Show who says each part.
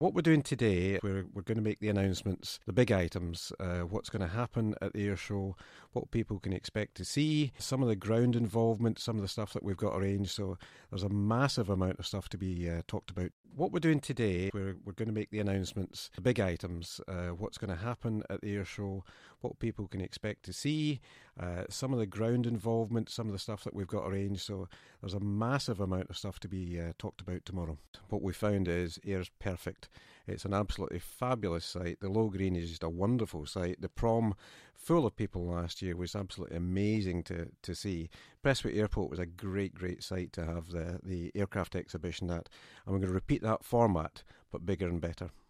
Speaker 1: What we're doing today, we're going to make the announcements, the big items, what's going to happen at the air show, what people can expect to see, some of the ground involvement, some of the stuff that we've got arranged. So there's a massive amount of stuff to be talked about. What we're doing today, we're going to make the announcements, the big items, what's going to happen at the air show, what people can expect to see, some of the ground involvement, some of the stuff that we've got arranged. So there's a massive amount of stuff to be talked about tomorrow. What we found is Ayre's perfect. It's an absolutely fabulous site. The Low Green is just a wonderful site. The prom, full of people last year, was absolutely amazing to see. Prestwick Airport was a great site to have the aircraft exhibition at, and we're going to repeat that format, but bigger and better.